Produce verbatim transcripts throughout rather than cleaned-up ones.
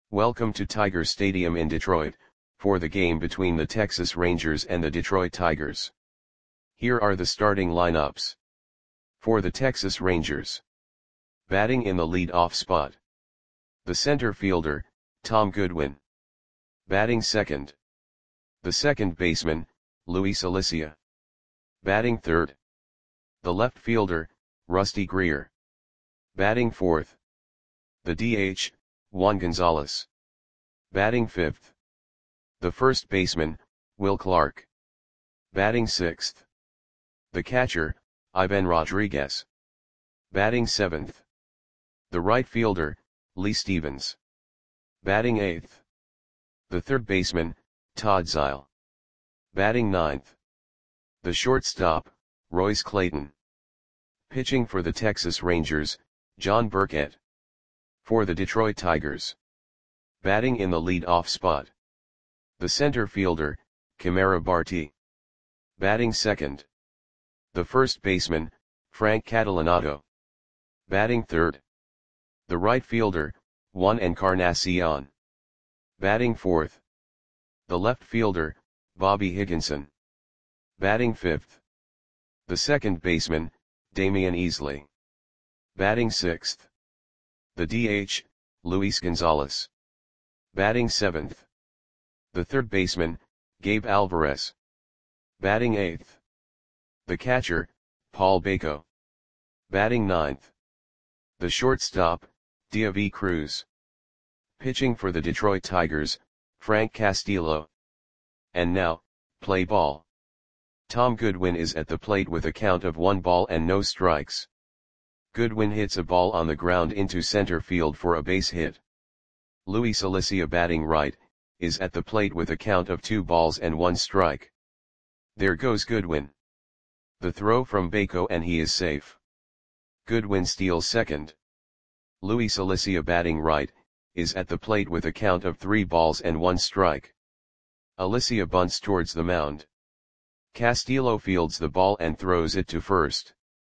Welcome to Tiger Stadium in Detroit, for the game between the Texas Rangers and the Detroit Tigers. Here are the starting lineups. For the Texas Rangers. Batting in the lead-off spot. The center fielder, Tom Goodwin. Batting second. The second baseman, Luis Alicia. Batting third. The left fielder, Rusty Greer. Batting fourth. The D H, Juan Gonzalez. Batting fifth. The first baseman, Will Clark. Batting sixth. The catcher, Ivan Rodriguez. Batting seventh. The right fielder, Lee Stevens. Batting eighth. The third baseman, Todd Zeile. Batting ninth. The shortstop, Royce Clayton. Pitching for the Texas Rangers, John Burkett. For the Detroit Tigers. Batting in the lead-off spot. The center fielder, Kamara Barti. Batting second. The first baseman, Frank Catalanotto. Batting third. The right fielder, Juan Encarnacion. Batting fourth. The left fielder, Bobby Higginson. Batting fifth. The second baseman, Damian Easley. Batting sixth. The D H, Luis Gonzalez. Batting seventh. The third baseman, Gabe Alvarez. Batting eighth. The catcher, Paul Bako. Batting ninth. The shortstop, Deivi Cruz. Pitching for the Detroit Tigers, Frank Castillo. And now, play ball. Tom Goodwin is at the plate with a count of one ball and no strikes. Goodwin hits a ball on the ground into center field for a base hit. Luis Alicia, batting right, is at the plate with a count of two balls and one strike. There goes Goodwin. The throw from Bako and he is safe. Goodwin steals second. Luis Alicia, batting right, is at the plate with a count of three balls and one strike. Alicia bunts towards the mound. Castillo fields the ball and throws it to first.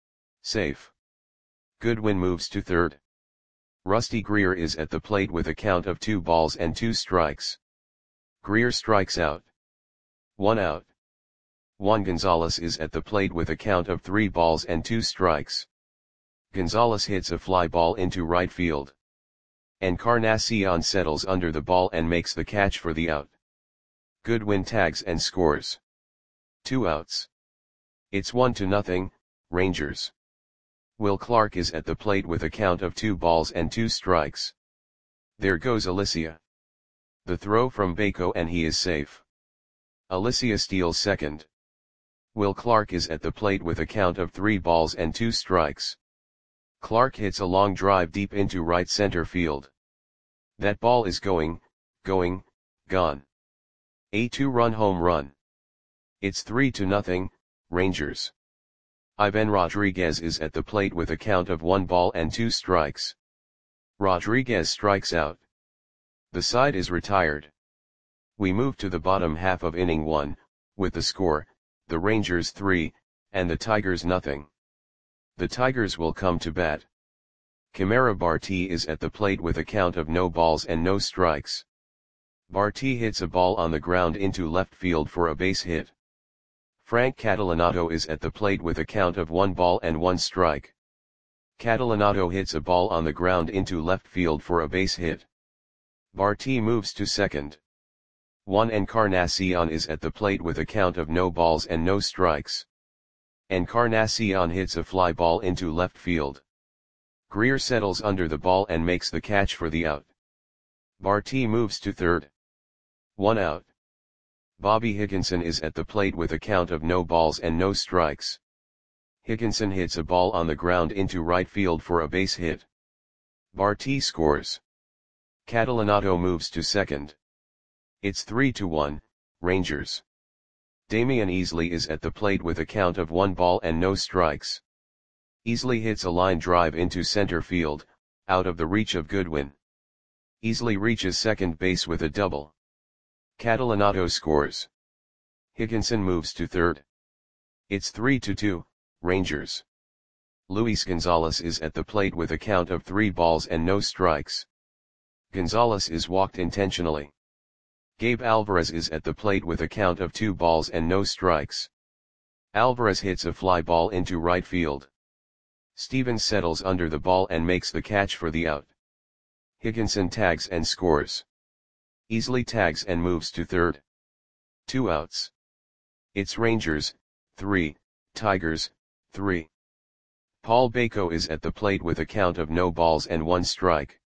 Safe. Goodwin moves to third. Rusty Greer is at the plate with a count of two balls and two strikes. Greer strikes out. One out. Juan Gonzalez is at the plate with a count of three balls and two strikes. Gonzalez hits a fly ball into right field. Encarnacion settles under the ball and makes the catch for the out. Goodwin tags and scores. Two outs. It's one to nothing, Rangers. Will Clark is at the plate with a count of two balls and two strikes. There goes Alicia. The throw from Bako and he is safe. Alicia steals second. Will Clark is at the plate with a count of three balls and two strikes. Clark hits a long drive deep into right center field. That ball is going, going, gone. A two-run home run. It's three to nothing, Rangers. Ivan Rodriguez is at the plate with a count of one ball and two strikes. Rodriguez strikes out. The side is retired. We move to the bottom half of inning one, with the score, the Rangers three, and the Tigers nothing. The Tigers will come to bat. Kamara Barti is at the plate with a count of no balls and no strikes. Barti hits a ball on the ground into left field for a base hit. Frank Catalanotto is at the plate with a count of one ball and one strike. Catalanotto hits a ball on the ground into left field for a base hit. Barti moves to second. Juan Encarnacion is at the plate with a count of no balls and no strikes. Encarnacion hits a fly ball into left field. Greer settles under the ball and makes the catch for the out. Barti moves to third. One out. Bobby Higginson is at the plate with a count of no balls and no strikes. Higginson hits a ball on the ground into right field for a base hit. Barti scores. Catalanotto moves to second. It's three to one, Rangers. Damian Easley is at the plate with a count of one ball and no strikes. Easley hits a line drive into center field, out of the reach of Goodwin. Easley reaches second base with a double. Catalanotto scores. Higginson moves to third. It's three to two, Rangers. Luis Gonzalez is at the plate with a count of three balls and no strikes. Gonzalez is walked intentionally. Gabe Alvarez is at the plate with a count of two balls and no strikes. Alvarez hits a fly ball into right field. Stevens settles under the ball and makes the catch for the out. Higginson tags and scores. Easily tags and moves to third. Two outs. It's Rangers, three, Tigers, three. Paul Bako is at the plate with a count of no balls and one strike.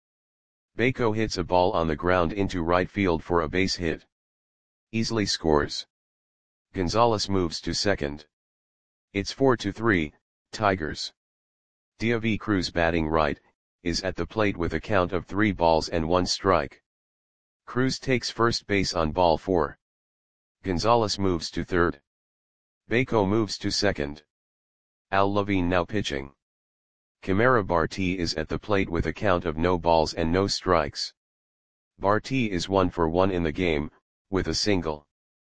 Bako hits a ball on the ground into right field for a base hit. Easily scores. Gonzalez moves to second. It's four to three, Tigers. David Cruz, batting right, is at the plate with a count of three balls and one strike. Cruz takes first base on ball four. Gonzalez moves to third. Bako moves to second. Al Levine now pitching. Camara Barti is at the plate with a count of no balls and no strikes. Barti is one for one in the game, with a single.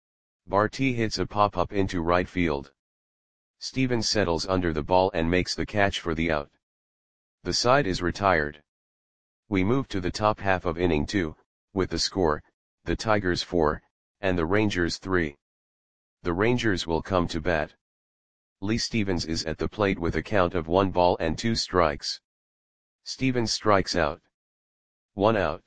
Barti hits a pop-up into right field. Stevens settles under the ball and makes the catch for the out. The side is retired. We move to the top half of inning two, with the score, the Tigers four, and the Rangers three. The Rangers will come to bat. Lee Stevens is at the plate with a count of one ball and two strikes. Stevens strikes out. One out.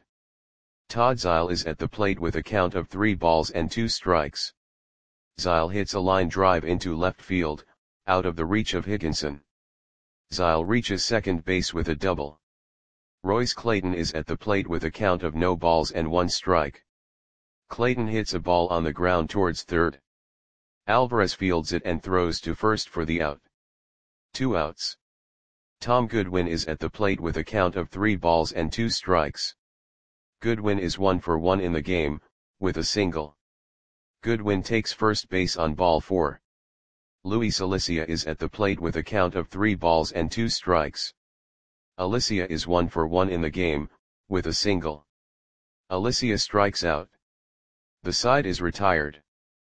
Todd Zeile is at the plate with a count of three balls and two strikes. Zeile hits a line drive into left field, out of the reach of Higginson. Zeile reaches second base with a double. Royce Clayton is at the plate with a count of no balls and one strike. Clayton hits a ball on the ground towards third. Alvarez fields it and throws to first for the out. Two outs. Tom Goodwin is at the plate with a count of three balls and two strikes. Goodwin is one for one in the game, with a single. Goodwin takes first base on ball four. Luis Alicia is at the plate with a count of three balls and two strikes. Alicia is one for one in the game, with a single. Alicia strikes out. The side is retired.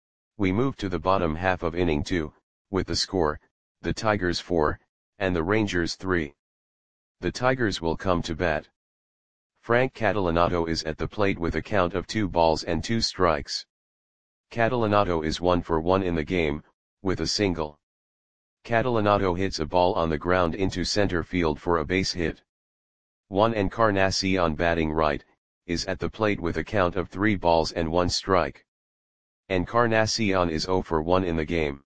We move to the bottom half of inning two, with the score, the Tigers four, and the Rangers three. The Tigers will come to bat. Frank Catalanato is at the plate with a count of two balls and two strikes. Catalanato is one for one in the game, with a single. Catalanato hits a ball on the ground into center field for a base hit. Juan Encarnacion, batting right, is at the plate with a count of three balls and one strike. Encarnacion is zero for one in the game.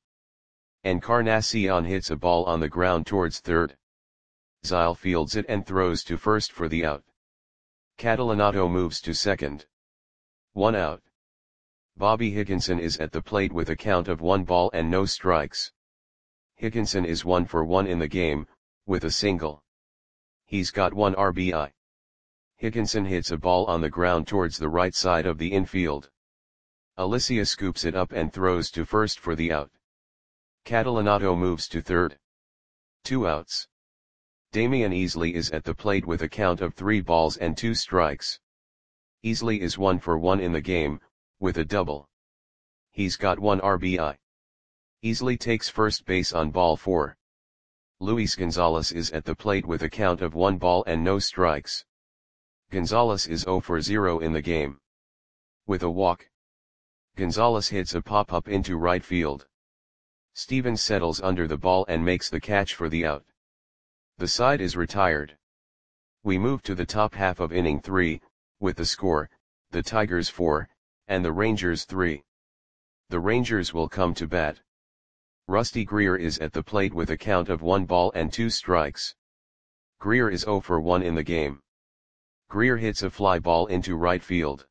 Encarnacion hits a ball on the ground towards third. Zeile fields it and throws to first for the out. Catalanato moves to second. One out. Bobby Higginson is at the plate with a count of one ball and no strikes. Higginson is one for one in the game, with a single. He's got one R B I. Higginson hits a ball on the ground towards the right side of the infield. Alicia scoops it up and throws to first for the out. Catalanato moves to third. Two outs. Damian Easley is at the plate with a count of three balls and two strikes. Easley is one for one in the game, with a double. He's got one R B I. Easley takes first base on ball four. Luis Gonzalez is at the plate with a count of one ball and no strikes. Gonzalez is zero for zero in the game. With a walk. Gonzalez hits a pop-up into right field. Stevens settles under the ball and makes the catch for the out. The side is retired. We move to the top half of inning three, with the score, the Tigers four, and the Rangers three. The Rangers will come to bat. Rusty Greer is at the plate with a count of one ball and two strikes. Greer is zero for one in the game. Greer hits a fly ball into right field.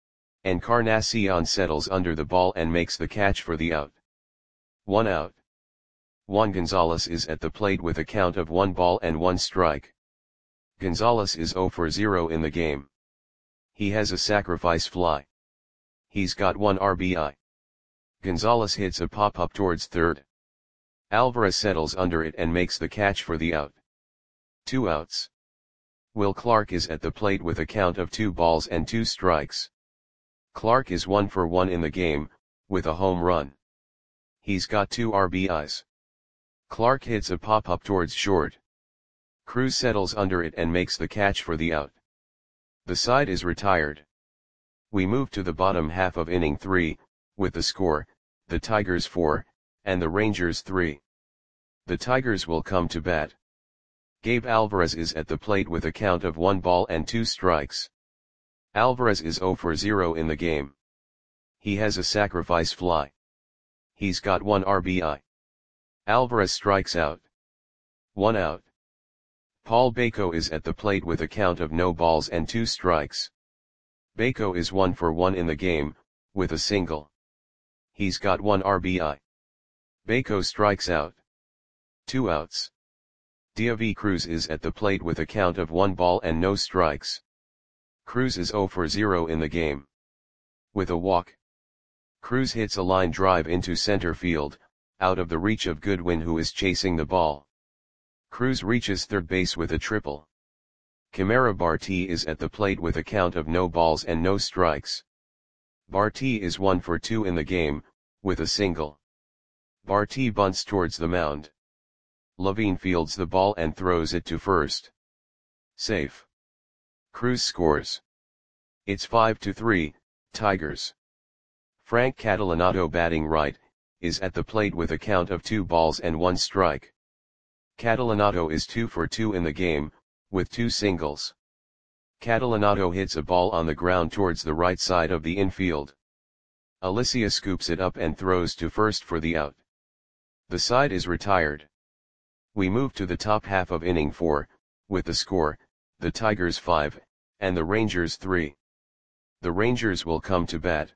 Encarnacion settles under the ball and makes the catch for the out. One out. Juan Gonzalez is at the plate with a count of one ball and one strike. Gonzalez is zero for zero in the game. He has a sacrifice fly. He's got one R B I. Gonzalez hits a pop-up towards third. Alvarez settles under it and makes the catch for the out. Two outs. Will Clark is at the plate with a count of two balls and two strikes. Clark is one for one in the game, with a home run. He's got two R B Is. Clark hits a pop-up towards short. Cruz settles under it and makes the catch for the out. The side is retired. We move to the bottom half of inning three, with the score, the Tigers four, and the Rangers three. The Tigers will come to bat. Gabe Alvarez is at the plate with a count of one ball and two strikes. Alvarez is zero for zero in the game. He has a sacrifice fly. He's got one R B I. Alvarez strikes out. One out. Paul Bako is at the plate with a count of no balls and two strikes. Bako is one for one in the game, with a single. He's got one R B I. Bako strikes out. Two outs. Diavi Cruz is at the plate with a count of one ball and no strikes. Cruz is zero for zero in the game. With a walk. Cruz hits a line drive into center field, out of the reach of Goodwin, who is chasing the ball. Cruz reaches third base with a triple. Kimera Barti is at the plate with a count of no balls and no strikes. Barti is one for two in the game, with a single. Barti bunts towards the mound. Levine fields the ball and throws it to first. Safe. Cruz scores. It's five to three, Tigers. Frank Catalanato, batting right, is at the plate with a count of two balls and one strike. Catalanato is two for two in the game, with two singles. Catalanato hits a ball on the ground towards the right side of the infield. Alicia scoops it up and throws to first for the out. The side is retired. We move to the top half of inning four, with the score, the Tigers five, and the Rangers three. The Rangers will come to bat.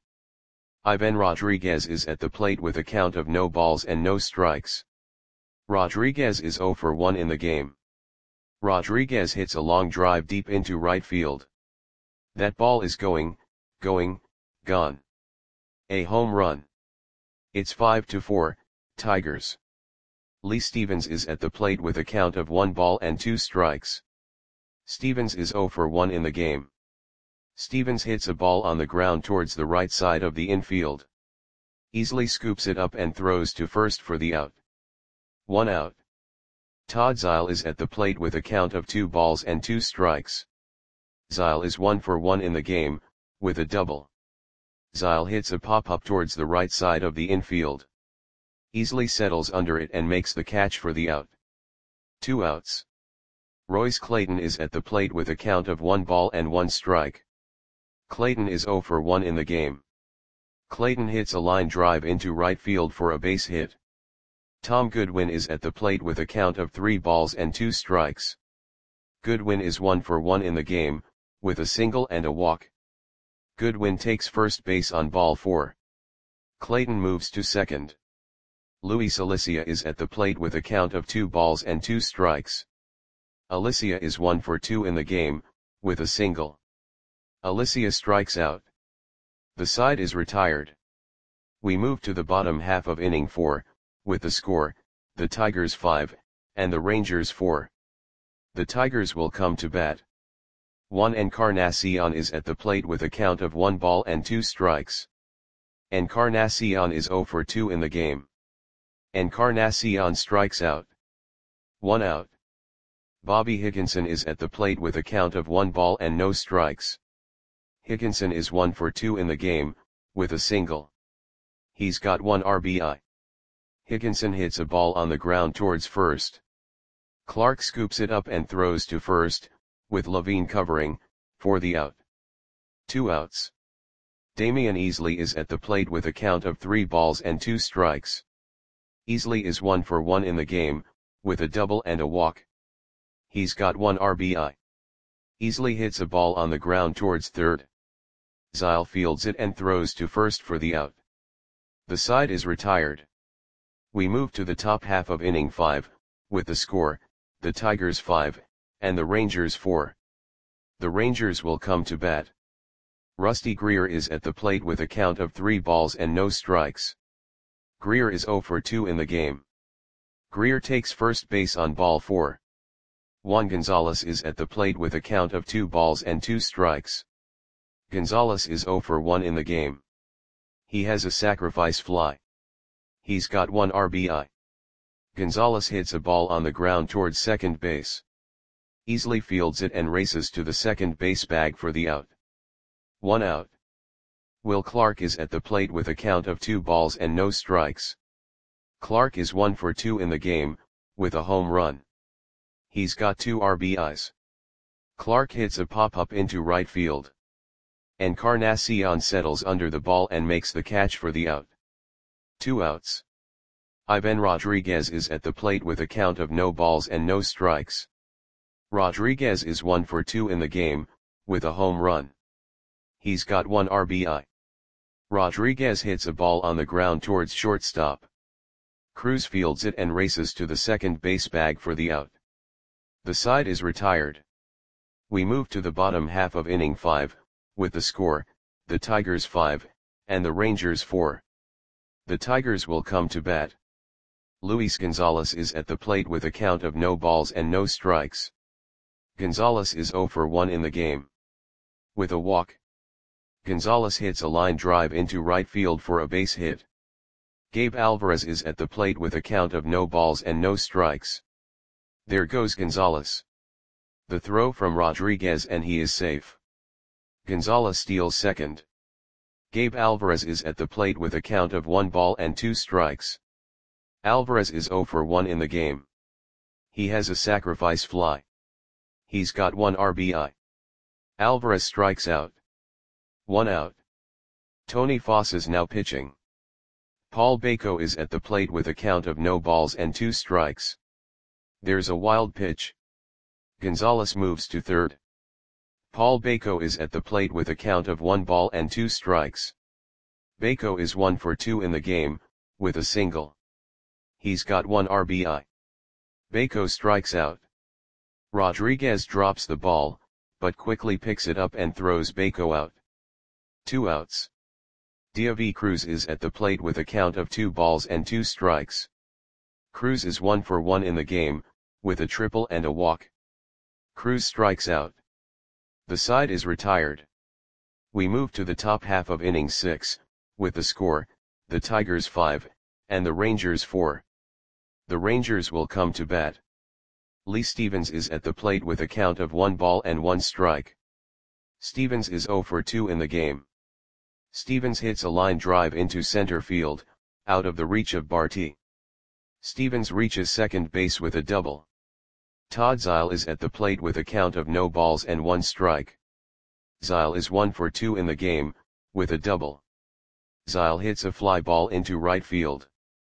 Ivan Rodriguez is at the plate with a count of no balls and no strikes. Rodriguez is zero for one in the game. Rodriguez hits a long drive deep into right field. That ball is going, going, gone. A home run. It's five to four, Tigers. Lee Stevens is at the plate with a count of one ball and two strikes. Stevens is zero for one in the game. Stevens hits a ball on the ground towards the right side of the infield. Easily scoops it up and throws to first for the out. One out. Todd Zile is at the plate with a count of two balls and two strikes. Zile is one for one in the game, with a double. Zile hits a pop-up towards the right side of the infield. Easily settles under it and makes the catch for the out. Two outs. Royce Clayton is at the plate with a count of one ball and one strike. Clayton is zero for one in the game. Clayton hits a line drive into right field for a base hit. Tom Goodwin is at the plate with a count of three balls and two strikes. Goodwin is one for one in the game, with a single and a walk. Goodwin takes first base on ball four. Clayton moves to second. Luis Alicia is at the plate with a count of two balls and two strikes. Alicia is one for two in the game, with a single. Alicia strikes out. The side is retired. We move to the bottom half of inning four, with the score, the Tigers five, and the Rangers four. The Tigers will come to bat. Juan Encarnacion is at the plate with a count of one ball and two strikes. Encarnacion is zero for two in the game. Encarnacion strikes out. One out. Bobby Higginson is at the plate with a count of one ball and no strikes. Higginson is one for two in the game, with a single. He's got one R B I. Higginson hits a ball on the ground towards first. Clark scoops it up and throws to first, with Levine covering, for the out. Two outs. Damian Easley is at the plate with a count of three balls and two strikes. Easley is one for one in the game, with a double and a walk. He's got one R B I. Easley hits a ball on the ground towards third. Zile fields it and throws to first for the out. The side is retired. We move to the top half of inning five, with the score, the Tigers five, and the Rangers four. The Rangers will come to bat. Rusty Greer is at the plate with a count of three balls and no strikes. Greer is zero for two in the game. Greer takes first base on ball four. Juan Gonzalez is at the plate with a count of two balls and two strikes. Gonzalez is zero for one in the game. He has a sacrifice fly. He's got one R B I. Gonzalez hits a ball on the ground towards second base. easily fields it and races to the second base bag for the out. One out. Will Clark is at the plate with a count of two balls and no strikes. Clark is one for two in the game, with a home run. He's got two R B Is. Clark hits a pop-up into right field. Encarnacion settles under the ball and makes the catch for the out. Two outs. Ivan Rodriguez is at the plate with a count of no balls and no strikes. Rodriguez is one for two in the game, with a home run. He's got one R B I. Rodriguez hits a ball on the ground towards shortstop. Cruz fields it and races to the second base bag for the out. The side is retired. We move to the bottom half of inning five, with the score, the Tigers five, and the Rangers four. The Tigers will come to bat. Luis Gonzalez is at the plate with a count of no balls and no strikes. Gonzalez is zero for one in the game. With a walk, Gonzalez hits a line drive into right field for a base hit. Gabe Alvarez is at the plate with a count of no balls and no strikes. There goes Gonzalez. The throw from Rodriguez and he is safe. Gonzalez steals second. Gabe Alvarez is at the plate with a count of one ball and two strikes. Alvarez is zero for one in the game. He has a sacrifice fly. He's got one R B I. Alvarez strikes out. One out. Tony Foss is now pitching. Paul Bako is at the plate with a count of no balls and two strikes. There's a wild pitch. Gonzalez moves to third. Paul Bako is at the plate with a count of one ball and two strikes. Bako is one for two in the game, with a single. He's got one R B I. Bako strikes out. Rodriguez drops the ball, but quickly picks it up and throws Bako out. Two outs. Davi Cruz is at the plate with a count of two balls and two strikes. Cruz is one for one in the game, with a triple and a walk. Cruz strikes out. The side is retired. We move to the top half of inning six, with the score, the Tigers five, and the Rangers four. The Rangers will come to bat. Lee Stevens is at the plate with a count of one ball and one strike. Stevens is zero for two in the game. Stevens hits a line drive into center field, out of the reach of Barty. Stevens reaches second base with a double. Todd Zeile is at the plate with a count of no balls and one strike. Zeile is one for two in the game, with a double. Zeile hits a fly ball into right field.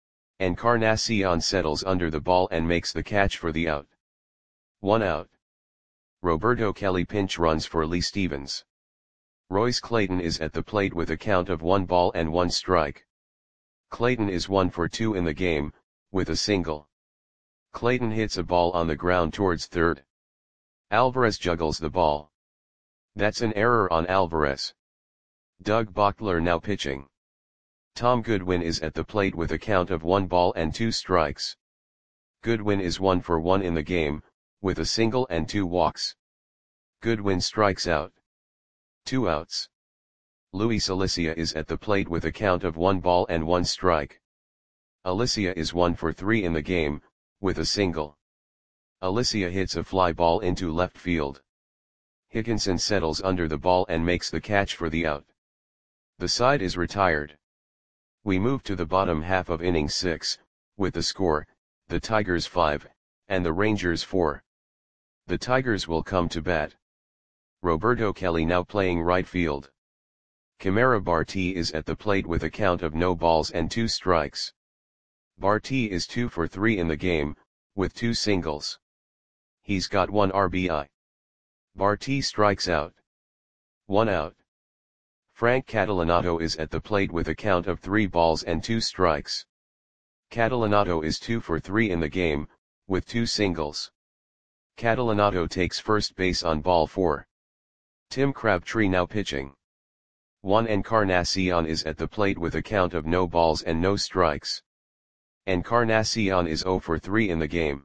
Encarnacion settles under the ball and makes the catch for the out. One out. Roberto Kelly pinch runs for Lee Stevens. Royce Clayton is at the plate with a count of one ball and one strike. Clayton is one for two in the game, with a single. Clayton hits a ball on the ground towards third. Alvarez juggles the ball. That's an error on Alvarez. Doug Bochtler now pitching. Tom Goodwin is at the plate with a count of one ball and two strikes. Goodwin is one for one in the game, with a single and two walks. Goodwin strikes out. Two outs. Luis Alicia is at the plate with a count of one ball and one strike. Alicia is one for three in the game, with a single. Alicia hits a fly ball into left field. Higginson settles under the ball and makes the catch for the out. The side is retired. We move to the bottom half of inning six, with the score, the Tigers five, and the Rangers four. The Tigers will come to bat. Roberto Kelly now playing right field. Kimera Barty is at the plate with a count of no balls and two strikes. Barty is two for three in the game, with two singles. He's got one R B I. Barty strikes out. One out. Frank Catalanato is at the plate with a count of three balls and two strikes. Catalanato is two for three in the game, with two singles. Catalanato takes first base on ball four. Tim Crabtree now pitching. Juan Encarnacion is at the plate with a count of no balls and no strikes. Encarnacion is zero for three in the game.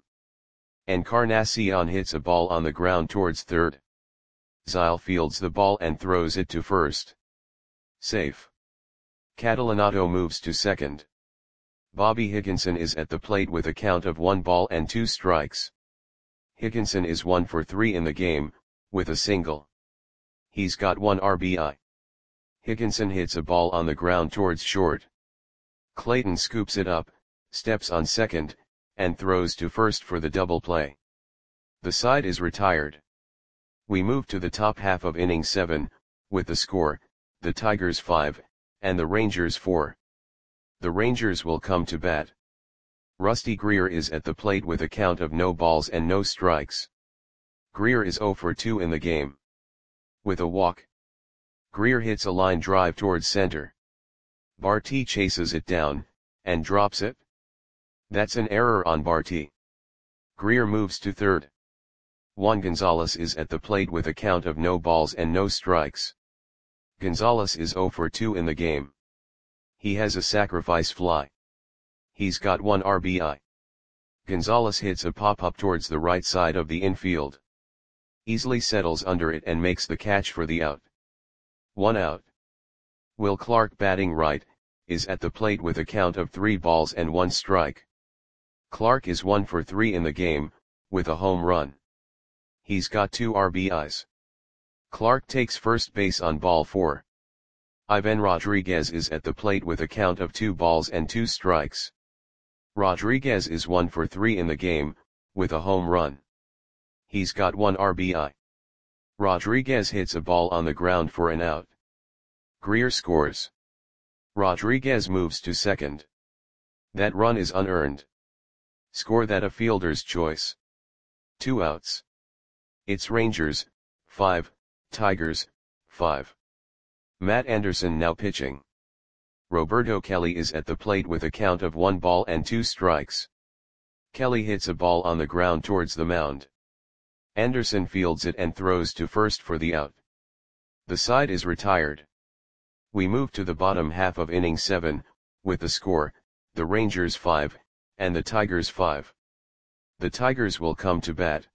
Encarnacion hits a ball on the ground towards third. Zeile fields the ball and throws it to first. Safe. Catalanato moves to second. Bobby Higginson is at the plate with a count of one ball and two strikes. Hickenson is one for three in the game, with a single. He's got one R B I. Hickenson hits a ball on the ground towards short. Clayton scoops it up, steps on second, and throws to first for the double play. The side is retired. We move to the top half of inning seven, with the score, the Tigers five, and the Rangers four. The Rangers will come to bat. Rusty Greer is at the plate with a count of no balls and no strikes. Greer is zero for two in the game. With a walk, Greer hits a line drive towards center. Barty chases it down, and drops it. That's an error on Barty. Greer moves to third. Juan Gonzalez is at the plate with a count of no balls and no strikes. Gonzalez is zero for two in the game. He has a sacrifice fly. He's got one R B I. Gonzalez hits a pop-up towards the right side of the infield. Easily settles under it and makes the catch for the out. One out. Will Clark, batting right, is at the plate with a count of three balls and one strike. Clark is one for three in the game, with a home run. He's got two R B Is. Clark takes first base on ball four. Ivan Rodriguez is at the plate with a count of two balls and two strikes. Rodriguez is one for three in the game, with a home run. He's got one R B I. Rodriguez hits a ball on the ground for an out. Greer scores. Rodriguez moves to second. That run is unearned. Score that a fielder's choice. Two outs. It's Rangers, five, Tigers, five. Matt Anderson now pitching. Roberto Kelly is at the plate with a count of one ball and two strikes. Kelly hits a ball on the ground towards the mound. Anderson fields it and throws to first for the out. The side is retired. We move to the bottom half of inning seven, with the score, the Rangers five, and the Tigers five. The Tigers will come to bat.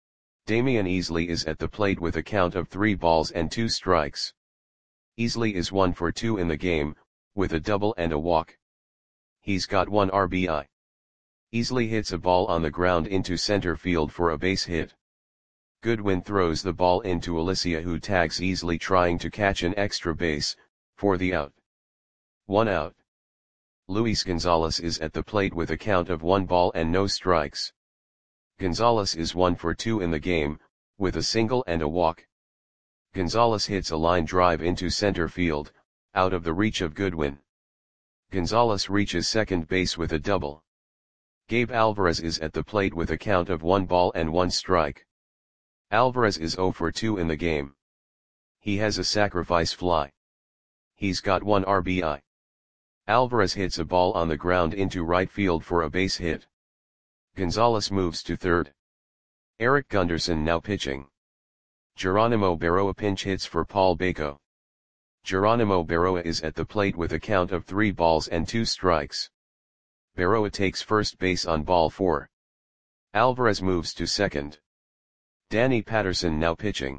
Damian Easley is at the plate with a count of three balls and two strikes. Easley is one for two in the game, with a double and a walk. He's got one R B I. Easley hits a ball on the ground into center field for a base hit. Goodwin throws the ball into Alicia, who tags Easley trying to catch an extra base, for the out. One out. Luis Gonzalez is at the plate with a count of one ball and no strikes. Gonzalez is one for two in the game, with a single and a walk. Gonzalez hits a line drive into center field, out of the reach of Goodwin. Gonzalez reaches second base with a double. Gabe Alvarez is at the plate with a count of one ball and one strike. Alvarez is zero for two in the game. He has a sacrifice fly. He's got one R B I. Alvarez hits a ball on the ground into right field for a base hit. Gonzalez moves to third. Eric Gunderson now pitching. Geronimo Berroa pinch hits for Paul Baco. Geronimo Berroa is at the plate with a count of three balls and two strikes. Berroa takes first base on ball four. Alvarez moves to second. Danny Patterson now pitching.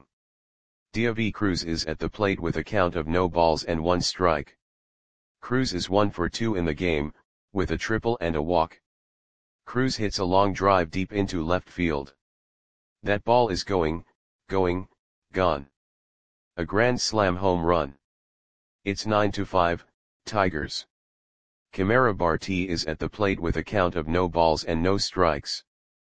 Diavi Cruz is at the plate with a count of no balls and one strike. Cruz is one for two in the game, with a triple and a walk. Cruz hits a long drive deep into left field. That ball is going, going, gone. A grand slam home run. It's nine to five, Tigers. Kamara Barty is at the plate with a count of no balls and no strikes.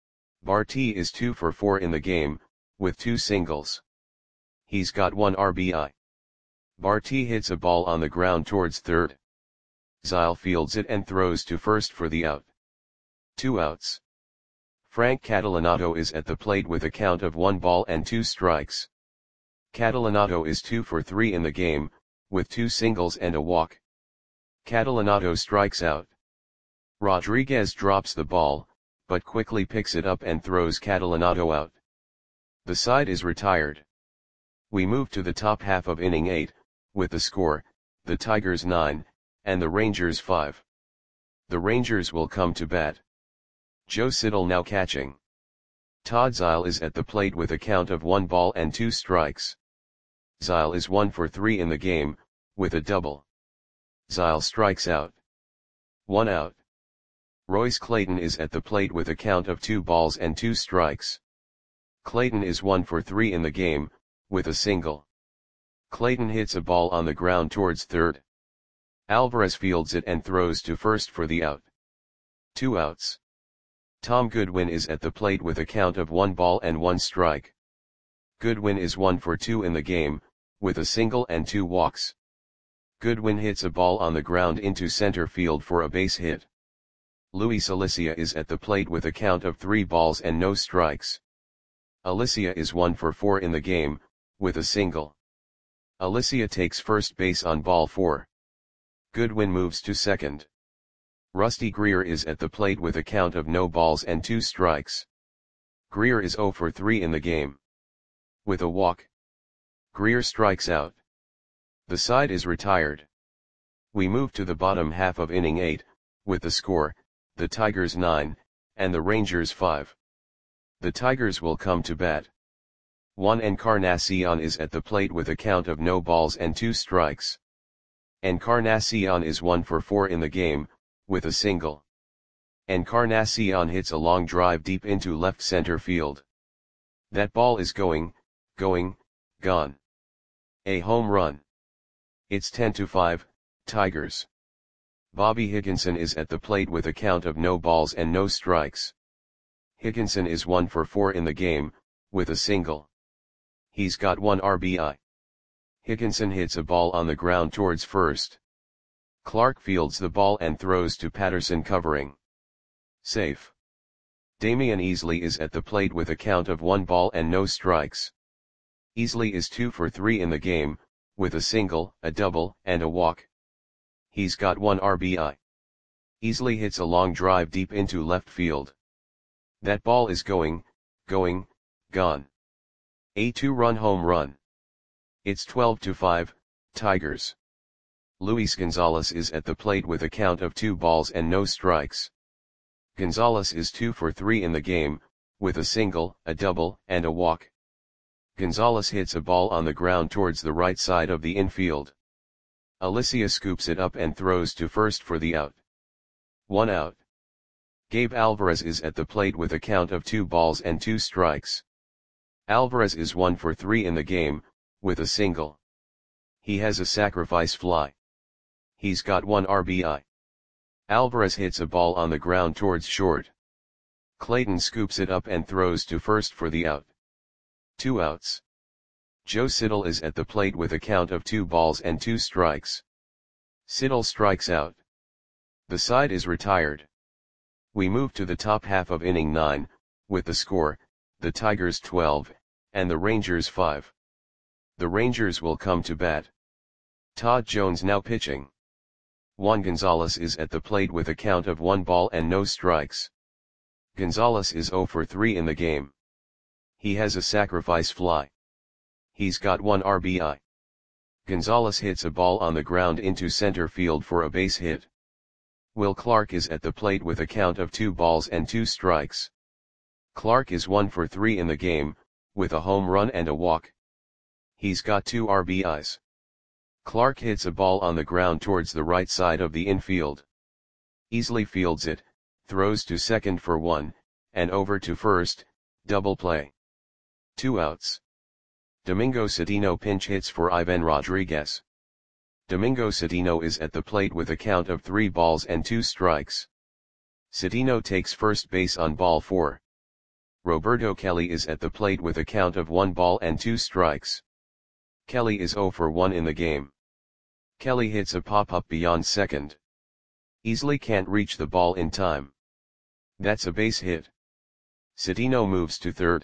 Barty is two for four in the game, with two singles. He's got one R B I. Barty hits a ball on the ground towards third. Zyle fields it and throws to first for the out. Two outs. Frank Catalanato is at the plate with a count of one ball and two strikes. Catalanato is two for three in the game, with two singles and a walk. Catalanato strikes out. Rodriguez drops the ball, but quickly picks it up and throws Catalanato out. The side is retired. We move to the top half of inning eight, with the score, the Tigers nine, and the Rangers five. The Rangers will come to bat. Joe Siddall now catching. Todd Zyle is at the plate with a count of one ball and two strikes. Zyle is one for three in the game, with a double. Zyle strikes out. One out. Royce Clayton is at the plate with a count of two balls and two strikes. Clayton is one for three in the game, with a single. Clayton hits a ball on the ground towards third. Alvarez fields it and throws to first for the out. Two outs. Tom Goodwin is at the plate with a count of one ball and one strike. Goodwin is one for two in the game, with a single and two walks. Goodwin hits a ball on the ground into center field for a base hit. Luis Alicia is at the plate with a count of three balls and no strikes. Alicia is one for four in the game, with a single. Alicia takes first base on ball four. Goodwin moves to second. Rusty Greer is at the plate with a count of no balls and two strikes. Greer is zero for three in the game. With a walk, Greer strikes out. The side is retired. We move to the bottom half of inning eight, with the score, the Tigers nine, and the Rangers five. The Tigers will come to bat. Juan Encarnacion is at the plate with a count of no balls and two strikes. Encarnacion is one for four in the game, with a single. Encarnacion hits a long drive deep into left center field. That ball is going, going, gone. A home run. It's ten to five, Tigers. Bobby Higginson is at the plate with a count of no balls and no strikes. Higginson is one for four in the game, with a single. He's got one R B I. Higginson hits a ball on the ground towards first. Clark fields the ball and throws to Patterson covering. Safe. Damian Easley is at the plate with a count of one ball and no strikes. Easley is two for three in the game, with a single, a double, and a walk. He's got one R B I. Easley hits a long drive deep into left field. That ball is going, going, gone. A two-run home run. It's twelve to five, Tigers. Luis Gonzalez is at the plate with a count of two balls and no strikes. Gonzalez is two for three in the game, with a single, a double, and a walk. Gonzalez hits a ball on the ground towards the right side of the infield. Alicia scoops it up and throws to first for the out. One out. Gabe Alvarez is at the plate with a count of two balls and two strikes. Alvarez is one for three in the game, with a single. He has a sacrifice fly. He's got one R B I. Alvarez hits a ball on the ground towards short. Clayton scoops it up and throws to first for the out. Two outs. Joe Siddall is at the plate with a count of two balls and two strikes. Siddall strikes out. The side is retired. We move to the top half of inning nine, with the score, the Tigers twelve, and the Rangers five. The Rangers will come to bat. Todd Jones now pitching. Juan Gonzalez is at the plate with a count of one ball and no strikes. Gonzalez is zero for three in the game. He has a sacrifice fly. He's got one R B I. Gonzalez hits a ball on the ground into center field for a base hit. Will Clark is at the plate with a count of two balls and two strikes. Clark is one for three in the game, with a home run and a walk. He's got two R B Is. Clark hits a ball on the ground towards the right side of the infield. Easley fields it, throws to second for one, and over to first, double play. Two outs. Domingo Cedeno pinch hits for Ivan Rodriguez. Domingo Cedeno is at the plate with a count of three balls and two strikes. Cedeno takes first base on ball four. Roberto Kelly is at the plate with a count of one ball and two strikes. Kelly is zero for one in the game. Kelly hits a pop-up beyond second. Easley can't reach the ball in time. That's a base hit. Cedeno moves to third.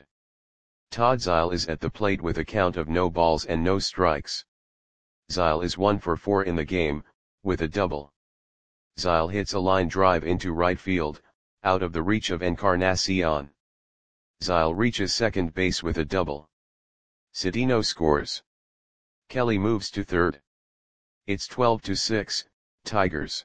Todd Zeile is at the plate with a count of no balls and no strikes. Zeile is one for four in the game, with a double. Zeile hits a line drive into right field, out of the reach of Encarnacion. Zeile reaches second base with a double. Cedeno scores. Kelly moves to third. It's twelve to six, Tigers.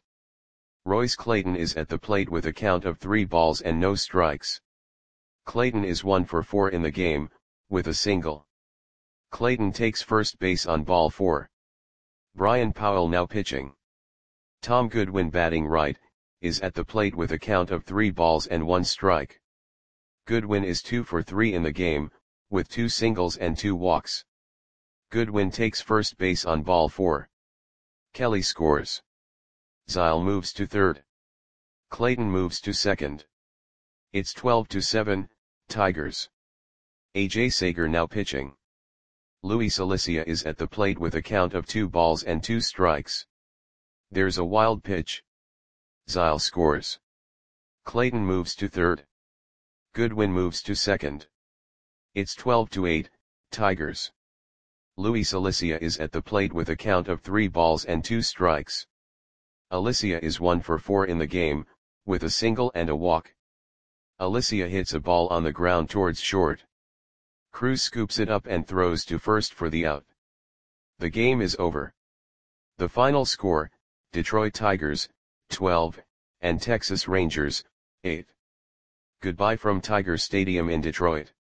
Royce Clayton is at the plate with a count of three balls and no strikes. Clayton is one for four in the game, with a single. Clayton takes first base on ball four. Brian Powell now pitching. Tom Goodwin batting right, is at the plate with a count of three balls and one strike. Goodwin is two for three in the game, with two singles and two walks. Goodwin takes first base on ball four. Kelly scores. Zyle moves to third. Clayton moves to second. It's twelve to seven, Tigers. A J Sager now pitching. Luis Alicia is at the plate with a count of two balls and two strikes. There's a wild pitch. Zyle scores. Clayton moves to third. Goodwin moves to second. It's twelve to eight, Tigers. Luis Alicia is at the plate with a count of three balls and two strikes. Alicia is one for four in the game, with a single and a walk. Alicia hits a ball on the ground towards short. Cruz scoops it up and throws to first for the out. The game is over. The final score, Detroit Tigers, twelve, and Texas Rangers, eight. Goodbye from Tiger Stadium in Detroit.